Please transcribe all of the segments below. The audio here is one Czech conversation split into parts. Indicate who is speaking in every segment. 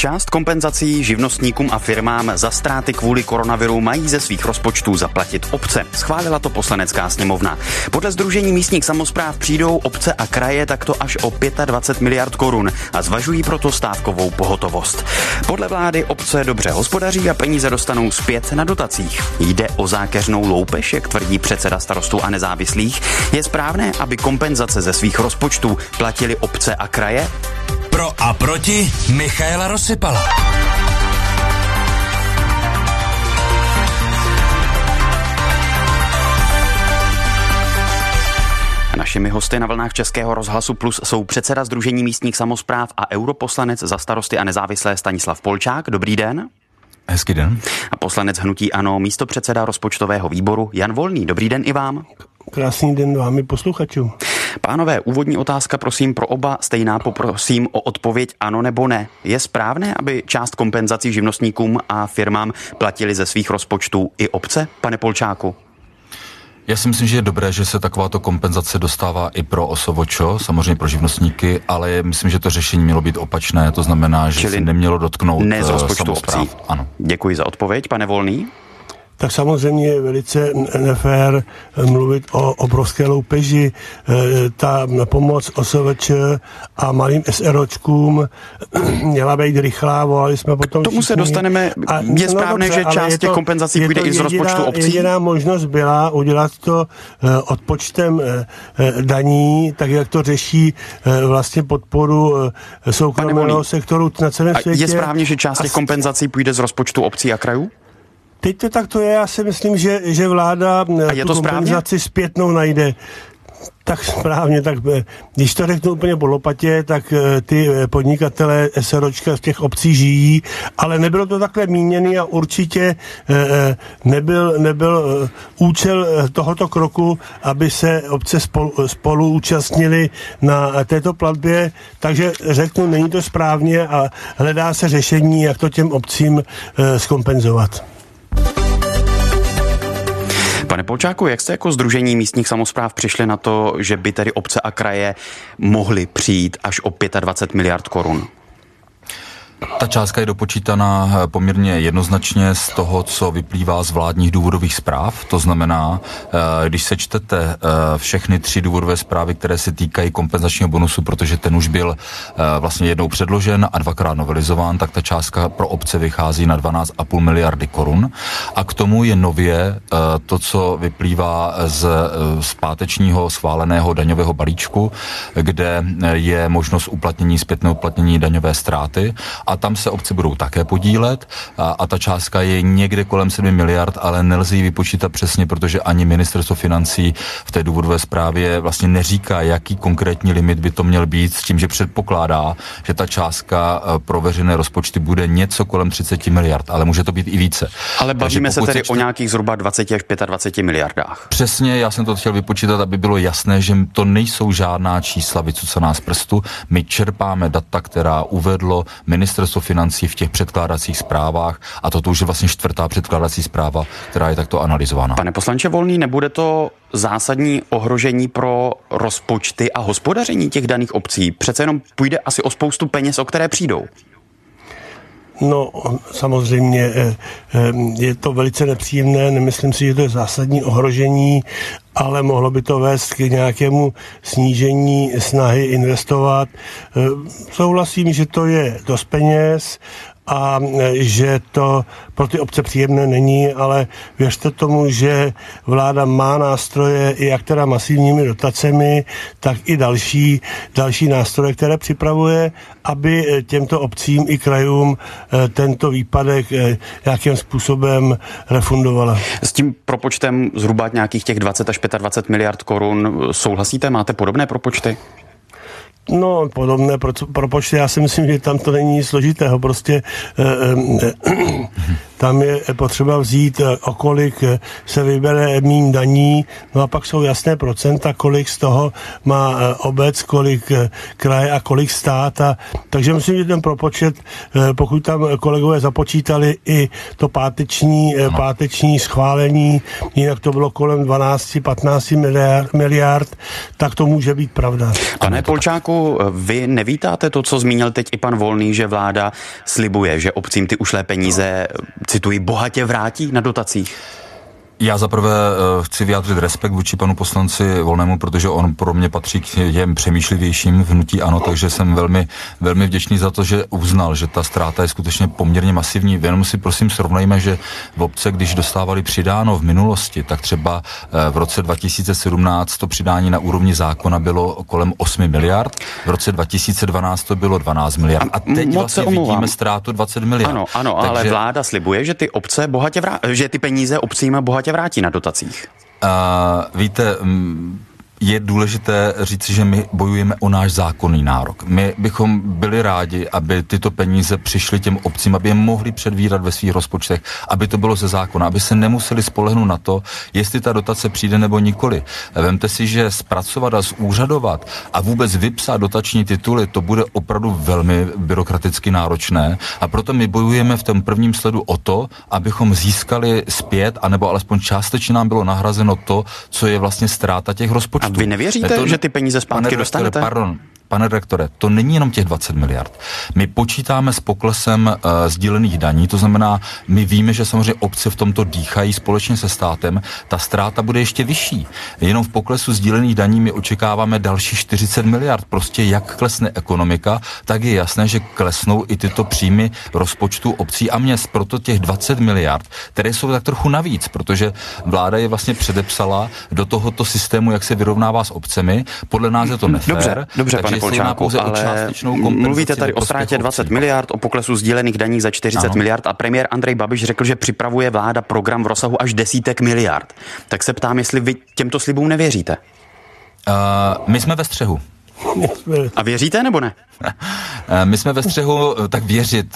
Speaker 1: Část kompenzací živnostníkům a firmám za ztráty kvůli koronaviru mají ze svých rozpočtů zaplatit obce. Schválila to Poslanecká sněmovna. Podle Sdružení místních samospráv přijdou obce a kraje takto až o 25 miliard korun a zvažují proto stávkovou pohotovost. Podle vlády obce dobře hospodaří a peníze dostanou zpět na dotacích. Jde o zákeřnou loupež, jak tvrdí předseda Starostů a nezávislých. Je správné, aby kompenzace ze svých rozpočtů platili obce a kraje?
Speaker 2: Pro a proti Michaela Rozsypala.
Speaker 1: Našimi hosty na vlnách Českého rozhlasu Plus jsou předseda Sdružení místních samospráv a europoslanec za Starosty a nezávislé Stanislav Polčák. Dobrý den.
Speaker 3: Hezký den.
Speaker 1: A poslanec hnutí ANO, místopředseda rozpočtového výboru Jan Volný. Dobrý den i vám.
Speaker 4: Krásný den vám i posluchačům.
Speaker 1: Pánové, úvodní otázka prosím pro oba stejná, poprosím o odpověď ano nebo ne. Je správné, aby část kompenzací živnostníkům a firmám platili ze svých rozpočtů i obce, pane Polčáku?
Speaker 3: Já si myslím, že je dobré, že se takováto kompenzace dostává i pro OSVČ, samozřejmě pro živnostníky, ale myslím, že to řešení mělo být opačné, to znamená, že se nemělo dotknout
Speaker 1: ne z rozpočtu obcí.
Speaker 3: Ano.
Speaker 1: Děkuji za odpověď, pane Volný.
Speaker 4: Tak samozřejmě je velice nefér mluvit o obrovské loupeži. Ta pomoc OSVČ a malým SROčkům měla být rychlá, volali jsme potom
Speaker 1: k tomu se dostaneme. Je správné, že část těch kompenzací půjde i z rozpočtu obcí?
Speaker 4: Jediná možnost byla udělat to odpočtem daní, tak jak to řeší vlastně podporu soukromého sektoru na celém světě.
Speaker 1: Je správně, že část těch kompenzací půjde z rozpočtu obcí a krajů?
Speaker 4: Teď to tak to je, já si myslím, že vláda tu kompenzaci zpětnou najde. Tak správně, tak když to řeknu úplně po lopatě, tak ty podnikatelé SROčka v těch obcí žijí, ale nebylo to takhle míněný a určitě nebyl účel tohoto kroku, aby se obce spolu účastnili na této platbě, takže řeknu, není to správně a hledá se řešení, jak to těm obcím zkompenzovat.
Speaker 1: Pane Polčáku, jak jste jako Sdružení místních samospráv přišli na to, že by tedy obce a kraje mohly přijít až o 25 miliard korun?
Speaker 3: Ta částka je dopočítaná poměrně jednoznačně z toho, co vyplývá z vládních důvodových zpráv. To znamená, když sečtete všechny 3 důvodové zprávy, které se týkají kompenzačního bonusu, protože ten už byl vlastně jednou předložen a 2krát novelizován, tak ta částka pro obce vychází na 12,5 miliardy korun. A k tomu je nově to, co vyplývá z pátečního schváleného daňového balíčku, kde je možnost uplatnění, zpětné uplatnění daňové ztráty. A tam se obce budou také podílet a ta částka je někde kolem 7 miliard, ale nelze ji vypočítat přesně, protože ani ministerstvo financí v té důvodové zprávě vlastně neříká, jaký konkrétní limit by to měl být, s tím, že předpokládá, že ta částka pro veřejné rozpočty bude něco kolem 30 miliard, ale může to být i více.
Speaker 1: Ale bavíme se tedy o nějakých zhruba 20 až 25 miliardách.
Speaker 3: Přesně, já jsem to chtěl vypočítat, aby bylo jasné, že to nejsou žádná čísla vycucaná z prstu. My čerpáme data, která uvedlo ministerstvo financí v těch předkládacích zprávách a toto už je vlastně 4. předkládací zpráva, která je takto analyzována.
Speaker 1: Pane poslanče Volný, nebude to zásadní ohrožení pro rozpočty a hospodaření těch daných obcí? Přece jenom půjde asi o spoustu peněz, o které přijdou.
Speaker 4: No, samozřejmě je to velice nepříjemné, nemyslím si, že to je zásadní ohrožení, ale mohlo by to vést k nějakému snížení snahy investovat. Souhlasím, že to je dost peněz a že to pro ty obce příjemné není, ale věřte tomu, že vláda má nástroje, jak teda masivními dotacemi, tak i další nástroje, které připravuje, aby těmto obcím i krajům tento výpadek nějakým způsobem refundovala.
Speaker 1: S tím propočtem zhruba nějakých těch 20 až 25 miliard korun souhlasíte? Máte podobné propočty?
Speaker 4: No, podobné propočty, já si myslím, že tam to není nic složitého, prostě tam je potřeba vzít, o kolik se vybere míň daní, no a pak jsou jasné procenta, kolik z toho má obec, kolik kraje a kolik stát. Takže myslím, že ten propočet, pokud tam kolegové započítali i to páteční schválení, jinak to bylo kolem 12-15 miliard, tak to může být pravda.
Speaker 1: Pane Polčáku, vy nevítáte to, co zmínil teď i pan Volný, že vláda slibuje, že obcím ty ušlé peníze, cituji, bohatě vrátí na dotacích?
Speaker 3: Já zaprvé chci vyjádřit respekt vůči panu poslanci Volnému, protože on pro mě patří k těm přemýšlivějším v hnutí ANO, takže jsem velmi, velmi vděčný za to, že uznal, že ta ztráta je skutečně poměrně masivní. Jenom si prosím srovnejme, že v obce, když dostávali přidáno v minulosti, tak třeba v roce 2017 to přidání na úrovni zákona bylo kolem 8 miliard, v roce 2012 to bylo 12 miliard a teď vlastně vidíme ztrátu 20 miliard.
Speaker 1: Ano, takže... ale vláda slibuje, že ty obce že ty peníze obcím bohatě vrátí na dotacích.
Speaker 3: Víte, je důležité říci, že my bojujeme o náš zákonný nárok. My bychom byli rádi, aby tyto peníze přišly těm obcím, aby je mohli předvídat ve svých rozpočtech, aby to bylo ze zákona, aby se nemuseli spolehnout na to, jestli ta dotace přijde nebo nikoli. Vemte si, že zpracovat a zúřadovat a vůbec vypsat dotační tituly, to bude opravdu velmi byrokraticky náročné a proto my bojujeme v tom prvním sledu o to, abychom získali zpět, anebo alespoň částečně nám bylo nahrazeno to, co je vlastně ztráta těch rozpočtů.
Speaker 1: A vy nevěříte, že ty peníze zpátky dostanete?
Speaker 3: Pane redaktore, to není jenom těch 20 miliard. My počítáme s poklesem sdílených daní, to znamená, my víme, že samozřejmě obce v tomto dýchají společně se státem, ta ztráta bude ještě vyšší. Jenom v poklesu sdílených daní my očekáváme další 40 miliard. Prostě jak klesne ekonomika, tak je jasné, že klesnou i tyto příjmy rozpočtu obcí a měst. Proto těch 20 miliard, které jsou tak trochu navíc, protože vláda je vlastně předepsala do tohoto systému, jak se vyrovnává s obcemi. Podle nás je to nefér.
Speaker 1: Dobře, pane Polčáku, ale mluvíte tady o ztrátě 20 miliard, o poklesu sdílených daní za 40 miliard a premiér Andrej Babiš řekl, že připravuje vláda program v rozsahu až desítek miliard. Tak se ptám, jestli vy těmto slibům nevěříte?
Speaker 3: My jsme ve střehu.
Speaker 1: A věříte nebo ne?
Speaker 3: My jsme ve střehu, tak věřit.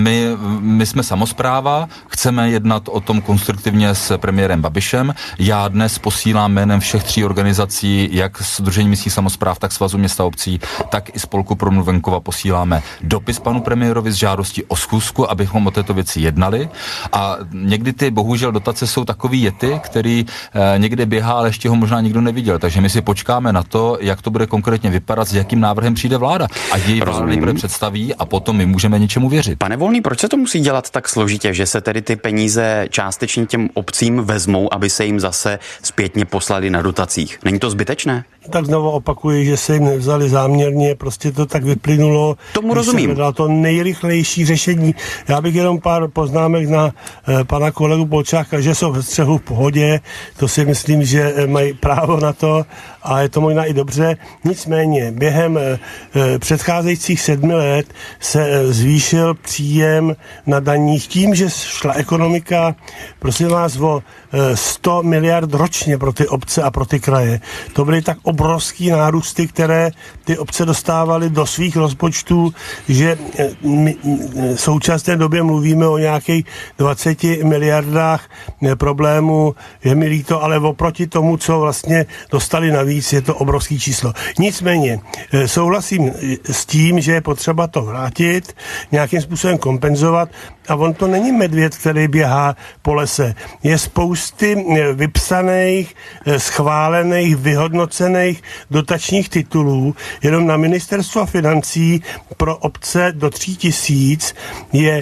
Speaker 3: My jsme samospráva, chceme jednat o tom konstruktivně s premiérem Babišem. Já dnes posílám jménem všech 3 organizací, jak Sdružení místních samospráv, tak Svazu města obcí, tak i Spolku pro obnovu venkova posíláme dopis panu premiérovi s žádostí o schůzku, abychom o této věci jednali. A někdy ty bohužel dotace jsou takový jety, který někde běhá, ale ještě ho možná nikdo neviděl. Takže my si počkáme na to, jak to bude konkrétně vypadat, s jakým návrhem přijde vláda. A její vláda nejprve představí a potom my můžeme něčemu věřit.
Speaker 1: Pane Volný, proč se to musí dělat tak složitě, že se tedy ty peníze částečně těm obcím vezmou, aby se jim zase zpětně poslali na dotacích? Není to zbytečné?
Speaker 4: Tak znovu opakuji, že se jim nevzali záměrně, prostě to tak vyplynulo.
Speaker 1: Tomu rozumím.
Speaker 4: Dal to nejrychlejší řešení. Já bych jenom pár poznámek na pana kolegu Polčáka, že jsou ve střehu v pohodě, to si myslím, že mají právo na to a je to možná i dobře. Nicméně během předcházejících 7 let se zvýšil příjem na daních tím, že šla ekonomika, prosím vás, o 100 miliard ročně pro ty obce a pro ty kraje. To byly tak obrovský nárůsty, které ty obce dostávaly do svých rozpočtů, že my v současné době mluvíme o nějakých 20 miliardách problémů. Je mi líto, ale oproti tomu, co vlastně dostali navíc, je to obrovský číslo. Nicméně souhlasím s tím, že je potřeba to vrátit, nějakým způsobem kompenzovat a on to není medvěd, který běhá po lese. Je spousty vypsaných, schválených, vyhodnocených dotačních titulů. Jenom na ministerstvo financí pro obce do 3 000 je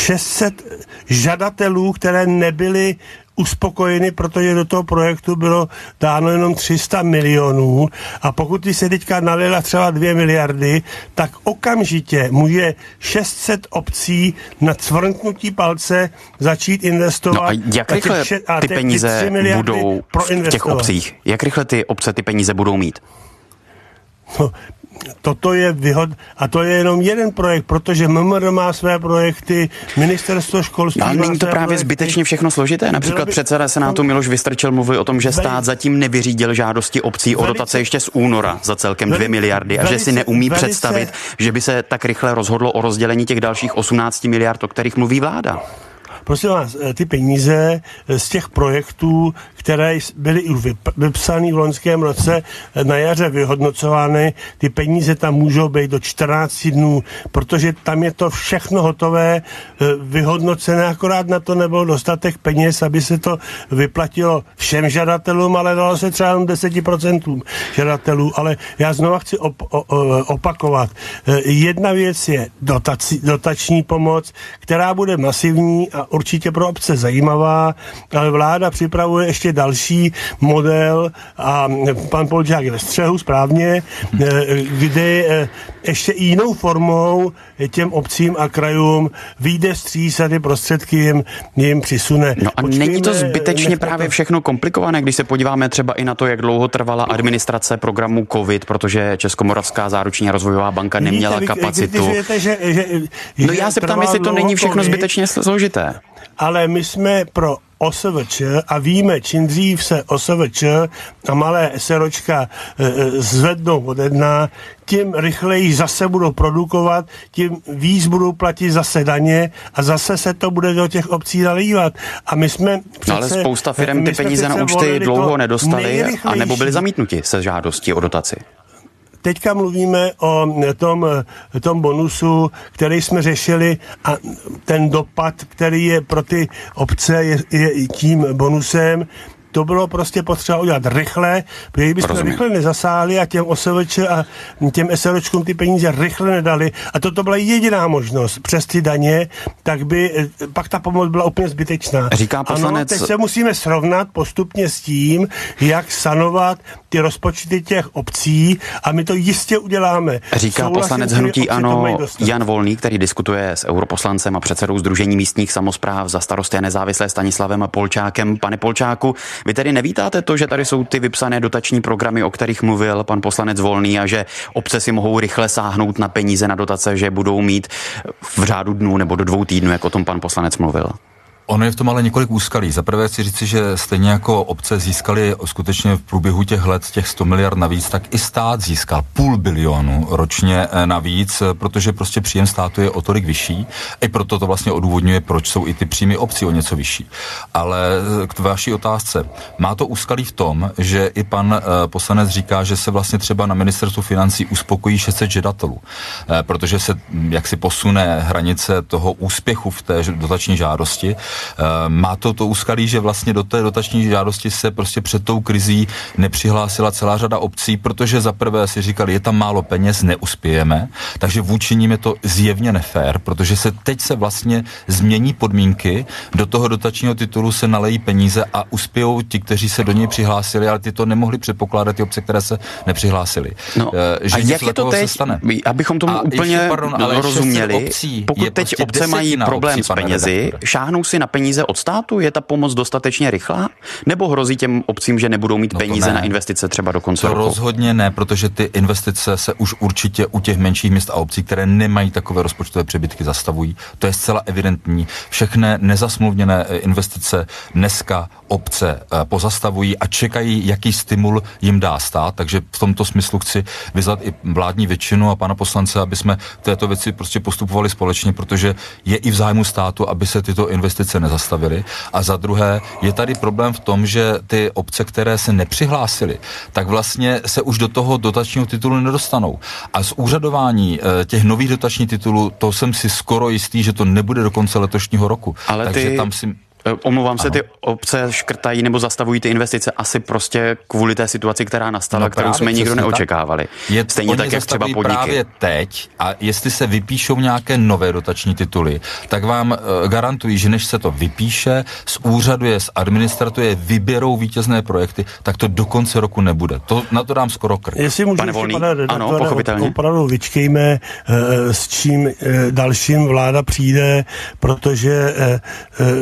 Speaker 4: 600 žadatelů, které nebyly uspokojeny, protože do toho projektu bylo dáno jenom 300 milionů a pokud ty se teďka nalila třeba 2 miliardy, tak okamžitě může 600 obcí na cvrknutí palce začít investovat.
Speaker 1: No a jak rychle ty peníze budou v těch obcích? Jak rychle ty obce ty peníze budou mít?
Speaker 4: No, toto je a to je jenom jeden projekt, protože MMR má své projekty, ministerstvo školství.
Speaker 1: Ale není to právě zbytečně všechno složité? Například předseda Senátu Miloš Vystrčil mluvil o tom, že stát zatím nevyřídil žádosti obcí o dotace ještě z února za celkem 2 miliardy a že si neumí představit, že by se tak rychle rozhodlo o rozdělení těch dalších 18 miliard, o kterých mluví vláda.
Speaker 4: prosím vás, ty peníze z těch projektů, které byly už vypsané v loňském roce, na jaře vyhodnocovány, ty peníze tam můžou být do 14 dnů, protože tam je to všechno hotové, vyhodnocené, akorát na to nebylo dostatek peněz, aby se to vyplatilo všem žadatelům, ale dalo se třeba 10% žadatelů, ale já znova chci opakovat. Jedna věc je dotační pomoc, která bude masivní a určitě pro obce zajímavá, ale vláda připravuje ještě další model a pan Polčák je ve střehu správně, kdy ještě jinou formou těm obcím a krajům vyjde vstříc a ty prostředky jim přisune.
Speaker 1: No a není to zbytečně právě všechno komplikované, když se podíváme třeba i na to, jak dlouho trvala administrace programu COVID, protože Českomoravská záruční a rozvojová banka neměla kapacitu. No já se ptám, jestli to není všechno zbytečně složité.
Speaker 4: Ale my jsme pro OSVČ a víme, čím dřív se OSVČ a malé SROčka zvednou od jedna, tím rychleji zase budou produkovat, tím víc budou platit zase daně a zase se to bude do těch obcí nalívat. A my jsme přece,
Speaker 1: ale spousta firem ty peníze na účty dlouho nedostali a nebo byli zamítnuti se žádostí o dotaci.
Speaker 4: Teďka mluvíme o tom bonusu, který jsme řešili a ten dopad, který je pro ty obce, je tím bonusem. To bylo prostě potřeba udělat rychle, protože kdybychom rychle nezasáhli a těm OSVČ a těm SROčkům ty peníze rychle nedali a toto byla jediná možnost přes ty daně, tak by pak ta pomoc byla úplně zbytečná.
Speaker 1: Říká poslanec...
Speaker 4: Ano, teď se musíme srovnat postupně s tím, jak sanovat ty rozpočty těch obcí a my to jistě uděláme.
Speaker 1: Říká poslanec hnutí ANO Jan Volný, který diskutuje s europoslancem a předsedou Sdružení místních samospráv za Starosty a nezávislé Stanislavem Polčákem. Pane Polčáku, vy tedy nevítáte to, že tady jsou ty vypsané dotační programy, o kterých mluvil pan poslanec Volný a že obce si mohou rychle sáhnout na peníze na dotace, že budou mít v řádu dnů nebo do 2 týdnů, jak o tom pan poslanec mluvil?
Speaker 3: Ono je v tom ale několik úskalí. Za prvé chci říci, že stejně jako obce získaly skutečně v průběhu těch let těch 100 miliard navíc, tak i stát získal 500 milionu ročně navíc, protože prostě příjem státu je o tolik vyšší. I proto to vlastně odůvodňuje, proč jsou i ty příjmy obcí o něco vyšší. Ale k vaší otázce. Má to úskalí v tom, že i pan poslanec říká, že se vlastně třeba na ministerstvu financí uspokojí 600 žadatelů, protože se jaksi posune hranice toho úspěchu v té dotační žádosti. Má to úskalí, že vlastně do té dotační žádosti se prostě před tou krizí nepřihlásila celá řada obcí, protože za prvé si říkali, je tam málo peněz, neuspějeme, takže vůči nim je to zjevně nefér, protože teď se vlastně změní podmínky, do toho dotačního titulu se nalejí peníze a uspějou ti, kteří se do něj přihlásili, ale ty to nemohli předpokládat, ty obce, které se nepřihlásili.
Speaker 1: No,
Speaker 3: že
Speaker 1: a jak je to teď, abychom tomu úplně rozuměli, pokud teď
Speaker 3: prostě
Speaker 1: obce mají problém s penězi, šáhnou si na peníze od státu? Je ta pomoc dostatečně rychlá? Nebo hrozí těm obcím, že nebudou mít peníze na investice třeba do konce roku?
Speaker 3: Rozhodně ne, protože ty investice se už určitě u těch menších měst a obcí, které nemají takové rozpočtové přebytky, zastavují. To je zcela evidentní. Všechny nezasmluvněné investice dneska obce pozastavují a čekají, jaký stimul jim dá stát, takže v tomto smyslu chci vyzvat i vládní většinu a pana poslance, aby jsme této věci prostě postupovali společně, protože je i v zájmu státu, aby se tyto investice nezastavily. A za druhé je tady problém v tom, že ty obce, které se nepřihlásily, tak vlastně se už do toho dotačního titulu nedostanou. A z úřadování těch nových dotačních titulů, to jsem si skoro jistý, že to nebude do konce letošního roku.
Speaker 1: Ale takže tam si... Omlouvám se, ty obce škrtají nebo zastavují ty investice asi prostě kvůli té situaci, která nastala, kterou jsme nikdo neočekávali. Stejně tak, jak třeba podniky.
Speaker 3: Právě teď, a jestli se vypíšou nějaké nové dotační tituly, tak vám garantují, že než se to vypíše, zúřaduje, administratuje, vyběrou vítězné projekty, tak to do konce roku nebude. Na to dám skoro krk.
Speaker 4: Jestli můžu,
Speaker 1: pane Volný, ano, pochopitelně.
Speaker 4: Opravdu vyčkejme, s čím dalším vláda přijde, protože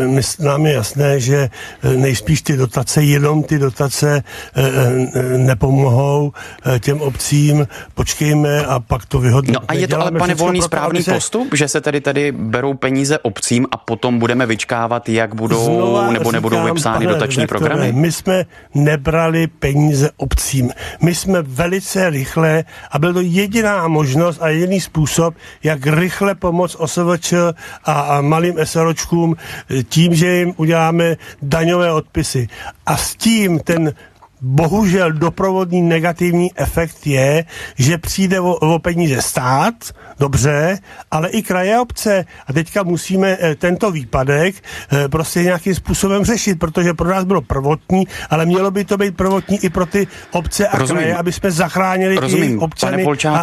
Speaker 4: nám je jasné, že nejspíš jenom ty dotace nepomohou těm obcím. Počkejme a pak to vyhodnotíme.
Speaker 1: No a je to ale, pane Volný, správný postup, že se tady berou peníze obcím a potom budeme vyčkávat, jak budou nebo nebudou vypsány dotační programy?
Speaker 4: My jsme nebrali peníze obcím. My jsme velice rychle, a byl to jediná možnost a jediný způsob, jak rychle pomoct OSVČ a malým SROčkům tím, že jim uděláme daňové odpisy. A s tím ten bohužel doprovodný negativní efekt je, že přijde o peníze stát, dobře, ale i kraje a obce. A teďka musíme tento výpadek prostě nějakým způsobem řešit, protože pro nás bylo prvotní, ale mělo by to být prvotní i pro ty obce a kraje, aby jsme zachránili i občany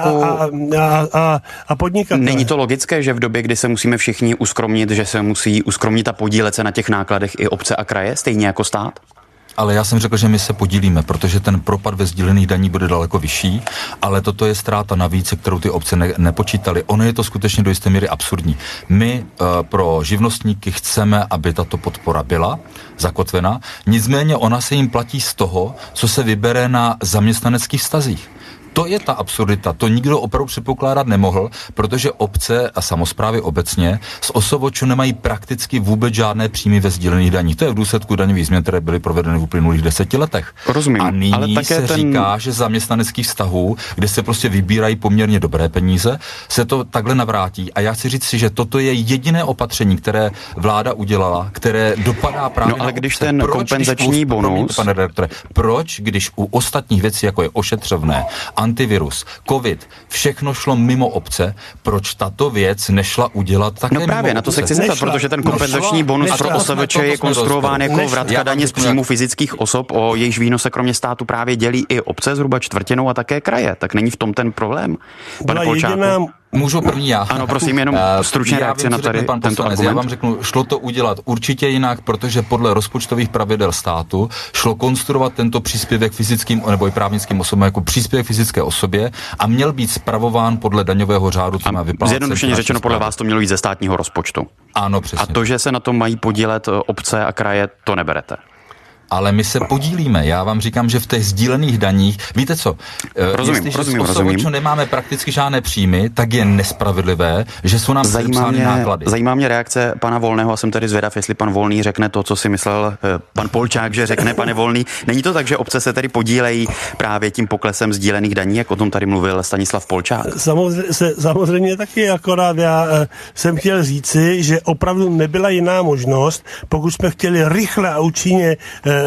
Speaker 4: a podnikatele.
Speaker 1: Není to logické, že v době, kdy se musíme všichni uskromnit, že se musí uskromnit a podílet se na těch nákladech i obce a kraje, stejně jako stát?
Speaker 3: Ale já jsem řekl, že my se podílíme, protože ten propad ve sdílených daní bude daleko vyšší, ale toto je ztráta navíc, kterou ty obce nepočítali. Ono je to skutečně do jisté míry absurdní. My pro živnostníky chceme, aby tato podpora byla zakotvena, nicméně ona se jim platí z toho, co se vybere na zaměstnaneckých vztazích. To je ta absurdita. To nikdo opravdu předpokládat nemohl, protože obce a samosprávy obecně z OSVČ nemají prakticky vůbec žádné příjmy ve sdílených daních. To je v důsledku daňových změn, které byly provedeny v uplynulých 10 letech.
Speaker 1: Rozumím,
Speaker 3: a nyní
Speaker 1: ale také
Speaker 3: se říká, že zaměstnaneckých vztahů, kde se prostě vybírají poměrně dobré peníze, se to takhle navrátí. A já chci říct si, že toto je jediné opatření, které vláda udělala, které dopadá právě
Speaker 1: ale
Speaker 3: na
Speaker 1: když
Speaker 3: obce.
Speaker 1: ten kompenzační bonus...
Speaker 3: Pane redaktore, proč, když u ostatních věcí, jako je ošetřovné, antivirus, covid, všechno šlo mimo obce, proč tato věc nešla udělat také
Speaker 1: mimo právě, na to se chci zeptat, protože ten kompenzační bonus pro OSVČ je konstruován jako vratka daně z příjmu fyzických osob, o jejichž výnos se kromě státu právě dělí i obce zhruba čtvrtinou a také kraje. Tak není v tom ten problém, pane Polčáku?
Speaker 3: Můžu první já.
Speaker 1: Ano, prosím, jenom stručně reakci na tady tento argument.
Speaker 3: Já vám řeknu, šlo to udělat určitě jinak, protože podle rozpočtových pravidel státu šlo konstruovat tento příspěvek fyzickým nebo i právnickým osobám jako příspěvek fyzické osobě a měl být spravován podle daňového řádu, co má vyplácet.
Speaker 1: Zjednodušeně řečeno, podle vás to mělo jít ze státního rozpočtu.
Speaker 3: Ano, přesně.
Speaker 1: A to, že se na tom mají podílet obce a kraje, to neberete.
Speaker 3: Ale my se podílíme. Já vám říkám, že v těch sdílených daních, víte co, jestliže z OSVČ nemáme prakticky žádné příjmy, tak je nespravedlivé, že jsou nám vypsány náklady.
Speaker 1: Zajímá mě reakce pana Volného a jsem tedy zvědav, jestli pan Volný řekne to, co si myslel pan Polčák, že řekne, pane Volný. Není to tak, že obce se tedy podílejí právě tím poklesem sdílených daní, jak o tom tady mluvil Stanislav Polčák?
Speaker 4: Samozřejmě taky, akorát já jsem chtěl říci, že opravdu nebyla jiná možnost, pokud jsme chtěli rychle a účinně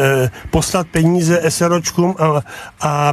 Speaker 4: poslat peníze SROčkům a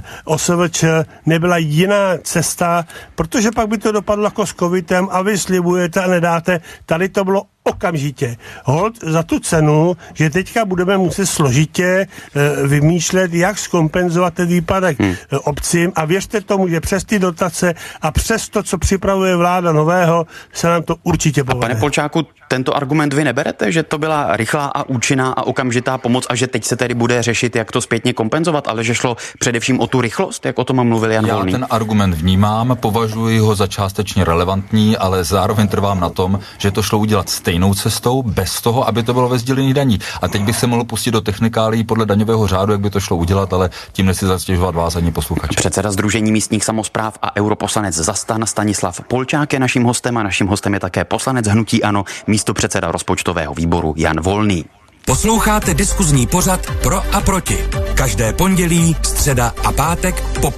Speaker 4: OSVČ, nebyla jiná cesta, protože pak by to dopadlo jako s covidem a vy slibujete a nedáte. Tady to bylo okamžitě. Holt za tu cenu, že teďka budeme muset složitě vymýšlet, jak zkompenzovat ten výpadek obcím a věřte tomu, že přes ty dotace a přes to, co připravuje vláda nového, se nám to určitě povede.
Speaker 1: A pane Polčáku, tento argument vy neberete, že to byla rychlá a účinná a okamžitá pomoc a že teď se tedy bude řešit, jak to zpětně kompenzovat, ale že šlo především o tu rychlost, jak o tom mluvil Jan Volný?
Speaker 3: Já ten argument vnímám, považuji ho za částečně relevantní, ale zároveň trvám na tom, že to šlo udělat stejnou cestou, bez toho, aby to bylo ve sdílených daní. A teď bych se mohl pustit do technikálií podle daňového řádu, jak by to šlo udělat, ale tím nechci zastěžovat vás ani posluchače.
Speaker 1: Předseda Sdružení místních samospráv a europoslanec za STAN Stanislav Polčák je naším hostem a naším hostem je také poslanec hnutí ANO, místopředseda rozpočtového výboru Jan Volný.
Speaker 2: Posloucháte diskuzní pořad Pro a proti. Každé pondělí, středa a pátek po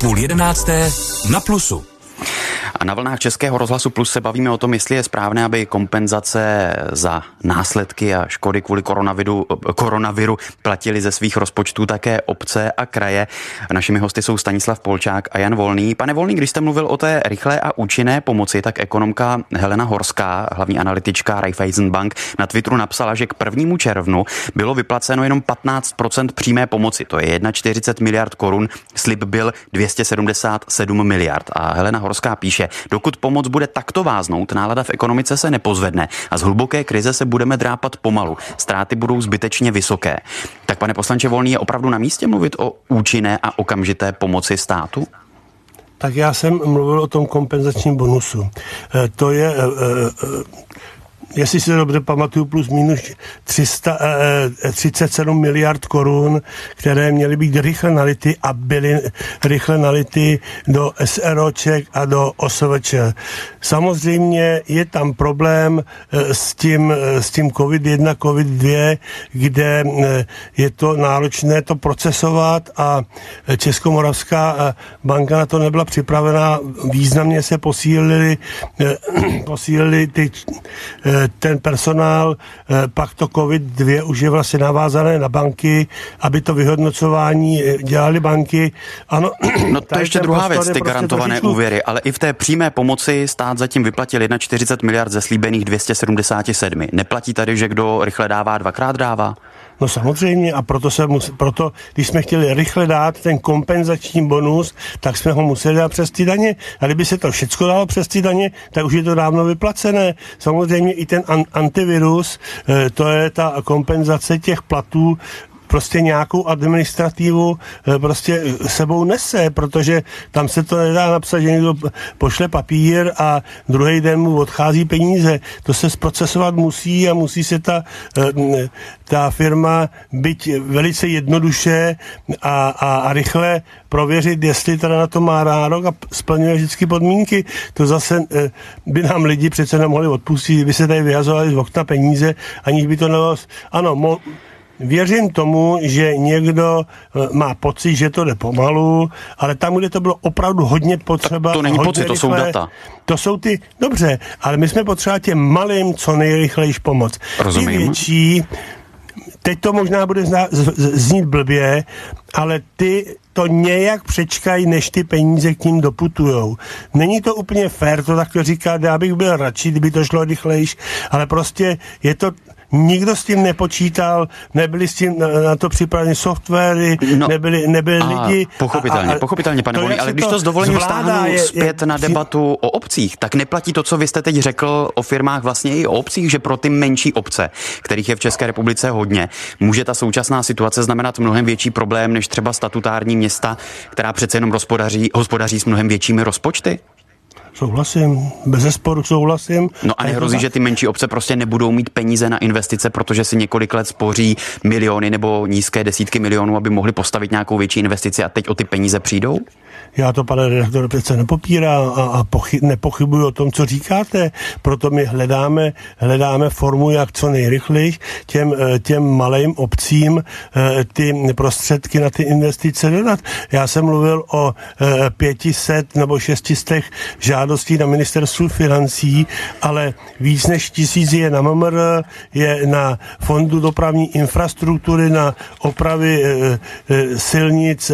Speaker 2: 10:30 na Plusu.
Speaker 1: A na vlnách Českého rozhlasu Plus se bavíme o tom, jestli je správné, aby kompenzace za následky a škody kvůli koronaviru platili ze svých rozpočtů také obce a kraje. Našimi hosty jsou Stanislav Polčák a Jan Volný. Pane Volný, když jste mluvil o té rychlé a účinné pomoci, tak ekonomka Helena Horská, hlavní analytička Raiffeisen Bank, na Twitteru napsala, že k 1. červnu bylo vyplaceno jenom 15% přímé pomoci. To je 41 miliard korun, slib byl 277 miliard. A Helena Horská píše, dokud pomoc bude takto váznout, nálada v ekonomice se nepozvedne a z hluboké krize se budeme drápat pomalu. Ztráty budou zbytečně vysoké. Tak pane poslanče Volný, je opravdu na místě mluvit o účinné a okamžité pomoci státu?
Speaker 4: Tak já jsem mluvil o tom kompenzačním bonusu. To je jestli si dobře pamatuju, plus minus 37 miliard korun, které měly být rychle nality a byly rychle nality do SROček a do OSVČ. Samozřejmě je tam problém s tím COVID-1, COVID-2, kde je to náročné to procesovat a Českomoravská banka na to nebyla připravená. Významně se posílili ten personál, pak to COVID-2 už je vlastně navázané na banky, aby to vyhodnocování dělali banky. Ano,
Speaker 1: no to je ještě druhá věc, ty garantované úvěry, ale i v té přímé pomoci stát zatím vyplatil 41 miliard ze slíbených 277. Neplatí tady, že kdo rychle dává, dvakrát dává?
Speaker 4: No samozřejmě a proto, když jsme chtěli rychle dát ten kompenzační bonus, tak jsme ho museli dát přes ty daně. A kdyby se to všechno dalo přes ty daně, tak už je to dávno vyplacené. Samozřejmě i ten antivirus, to je ta kompenzace těch platů, prostě nějakou administrativu prostě sebou nese, protože tam se to nedá napsat, že někdo pošle papír a druhý den mu odchází peníze. To se zprocesovat musí a musí se ta firma byť velice jednoduše a rychle prověřit, jestli teda na to má nárok a splňuje vždycky podmínky. To zase by nám lidi přece nemohli odpustit, kdyby se tady vyhazovali z okna peníze, aniž by to nebylo... Ano, věřím tomu, že někdo má pocit, že to jde pomalu, ale tam, kde to bylo opravdu hodně potřeba...
Speaker 1: To není pocit, to jsou data.
Speaker 4: To jsou ty... Dobře, ale my jsme potřebovali těm malým co nejrychlejší pomoc.
Speaker 1: Rozumím.
Speaker 4: Ty větší... Teď to možná bude znít blbě, ale ty to nějak přečkají, než ty peníze k ním doputujou. Není to úplně fér to takhle říkat, já bych byl radši, kdyby to šlo rychlejš, ale prostě je to... Nikdo s tím nepočítal, nebyli s tím na to připraveni softwary, nebyli lidi.
Speaker 1: Pochopitelně, pane Volný, ale když to s dovolením stáhnu zpět na debatu o obcích, tak neplatí to, co vy jste teď řekl o firmách, vlastně i o obcích, že pro ty menší obce, kterých je v České republice hodně, může ta současná situace znamenat mnohem větší problém než třeba statutární města, která přece jenom hospodaří s mnohem většími rozpočty?
Speaker 4: Souhlasím, bezesporu souhlasím.
Speaker 1: No a nehrozí, že ty menší obce prostě nebudou mít peníze na investice, protože si několik let spoří miliony nebo nízké desítky milionů, aby mohli postavit nějakou větší investici a teď o ty peníze přijdou?
Speaker 4: Já to, pane redaktor, přece nepopírám a nepochybuji o tom, co říkáte. Proto my hledáme formu, jak co nejrychleji těm malým obcím ty prostředky na ty investice dodat. Já jsem mluvil o 500 nebo 600 žádostí na ministerstvu financí, ale víc než 1000 je na MMR, je na Fondu dopravní infrastruktury, na opravy silnic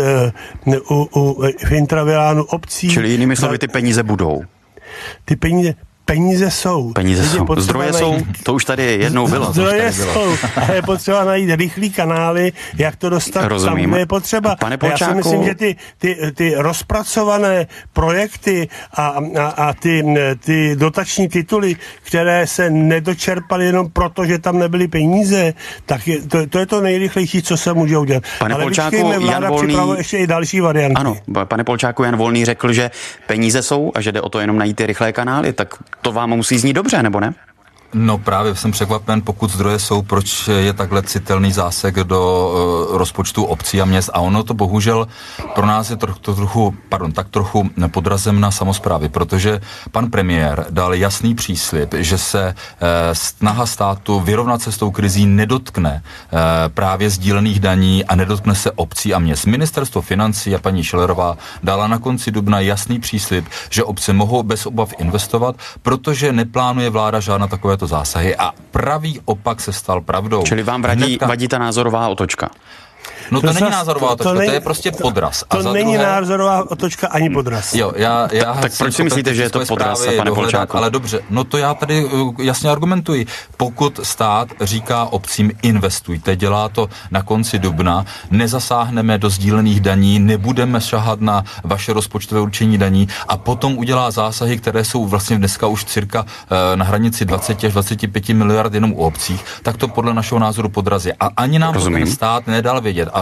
Speaker 4: v intravilánu obcí.
Speaker 1: Čili jinými slovy, ty peníze budou.
Speaker 4: Ty peníze jsou.
Speaker 1: Zdroje jsou, to už tady jednou bylo.
Speaker 4: Zdroje jsou. Je potřeba najít rychlý kanály, jak to dostat tam, kde je potřeba.
Speaker 1: Pane Polčáku,
Speaker 4: já si myslím, že ty rozpracované projekty a ty dotační tituly, které se nedočerpaly jenom proto, že tam nebyly peníze, tak to je to nejrychlejší, co se může udělat.
Speaker 1: Pane
Speaker 4: Ale
Speaker 1: Polčáku,
Speaker 4: Jan Volný ještě i další varianty.
Speaker 1: Ano, pane Polčáku, Jan Volný řekl, že peníze jsou a že jde o to jenom najít ty rychlé kanály, tak to vám musí znít dobře, nebo ne?
Speaker 3: No právě jsem překvapen, pokud zdroje jsou, proč je takhle citelný zásek do rozpočtu obcí a měst a ono to bohužel pro nás je tak trochu podrazem na samosprávy, protože pan premiér dal jasný příslib, že se snaha státu vyrovnat se s tou krizí nedotkne právě sdílených daní a nedotkne se obcí a měst. Ministerstvo financí a paní Schillerová dala na konci dubna jasný příslib, že obce mohou bez obav investovat, protože neplánuje vláda žádná takovéto zásahy a pravý opak se stal pravdou.
Speaker 1: Čili vám vadí ta názorová otočka?
Speaker 3: No to není názorová otočka, to je prostě podraz.
Speaker 4: To není názorová otočka ani podraz.
Speaker 3: Jo, já
Speaker 1: tak proč si myslíte, že je to podraz, pane Polčáku?
Speaker 3: Ale dobře, no to já tady jasně argumentuji. Pokud stát říká obcím investujte, dělá to na konci dubna, nezasáhneme do sdílených daní, nebudeme šahat na vaše rozpočtové určení daní a potom udělá zásahy, které jsou vlastně dneska už cirka na hranici 20 až 25 miliard jenom u obcích, tak to podle našeho názoru podraz je. A ani nám ten stát nedal vědět. A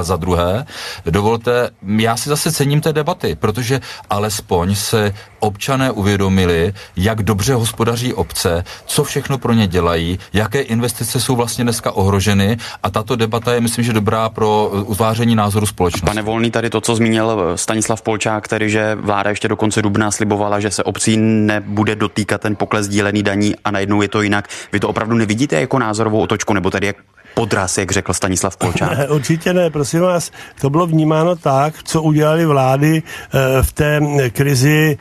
Speaker 3: A za druhé, dovolte, já si zase cením té debaty, protože alespoň se občané uvědomili, jak dobře hospodaří obce, co všechno pro ně dělají, jaké investice jsou vlastně dneska ohroženy, a tato debata je, myslím, že dobrá pro utváření názoru společnosti.
Speaker 1: Pane Volný, tady to, co zmínil Stanislav Polčák, tedy že vláda ještě do konce dubna slibovala, že se obcí nebude dotýkat ten pokles sdílený daní, a najednou je to jinak. Vy to opravdu nevidíte jako názorovou otočku, nebo tedy jak podraz, jak řekl Stanislav Polčák?
Speaker 4: Ne, určitě ne, prosím vás, to bylo vnímáno tak, co udělali vlády v té krizi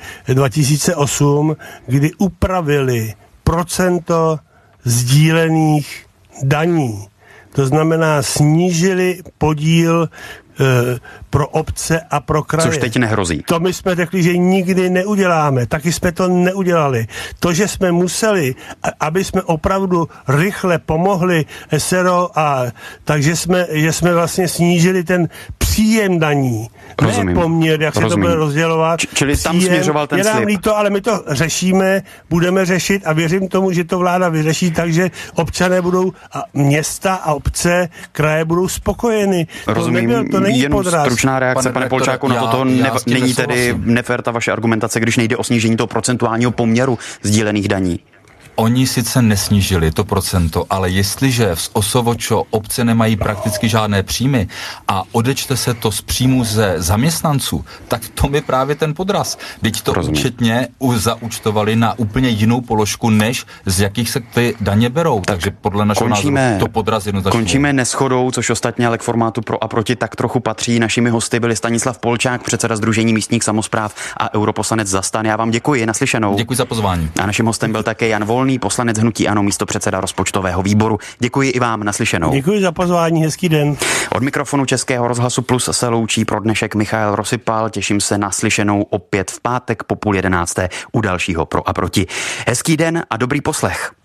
Speaker 4: 2008, kdy upravili procento sdílených daní. To znamená, snížili podíl pro obce a pro kraje.
Speaker 1: Což teď nehrozí.
Speaker 4: To my jsme řekli, že nikdy neuděláme. Taky jsme to neudělali. To, že jsme museli, aby jsme opravdu rychle pomohli SRO, takže jsme vlastně snížili ten příjem daní.
Speaker 1: Rozumím.
Speaker 4: Ne poměr, jak se to bude rozdělovat.
Speaker 1: Čili tam směřoval ten slib.
Speaker 4: Je nám líto, ale my to řešíme, budeme řešit a věřím tomu, že to vláda vyřeší, takže občané budou, a města a obce, kraje budou spokojeny.
Speaker 1: Rozumím.
Speaker 4: To není
Speaker 1: jenom
Speaker 4: podraz.
Speaker 1: Stručná reakce, pane Polčáku, na toto není tedy nefér ta vaše argumentace, když nejde o snížení toho procentuálního poměru sdílených daní.
Speaker 3: Oni sice nesnížili to procento, ale jestliže v OSVČ obce nemají prakticky žádné příjmy a odečte se to z příjmu ze zaměstnanců, tak to je právě ten podraz. Teď to účetně zaúčtovali na úplně jinou položku, než z jakých se ty daně berou. Takže podle našeho názoru to podraz jednoznačně.
Speaker 1: Končíme neschodou, což ostatně ale k formátu Pro a proti tak trochu patří. Našimi hosty byli Stanislav Polčák, předseda Sdružení místních samospráv, a europoslanec za STAN. Já vám děkuji, naslyšenou.
Speaker 3: Děkuji za pozvání.
Speaker 1: A naším hostem byl také Jan Volný, poslanec hnutí ANO, místopředseda rozpočtového výboru. Děkuji i vám, naslyšenou.
Speaker 4: Děkuji za pozvání, hezký den.
Speaker 1: Od mikrofonu Českého rozhlasu Plus se loučí pro dnešek Michael Rosypal. Těším se na slyšenou opět v pátek po 10:30 u dalšího Pro a proti. Hezký den a dobrý poslech.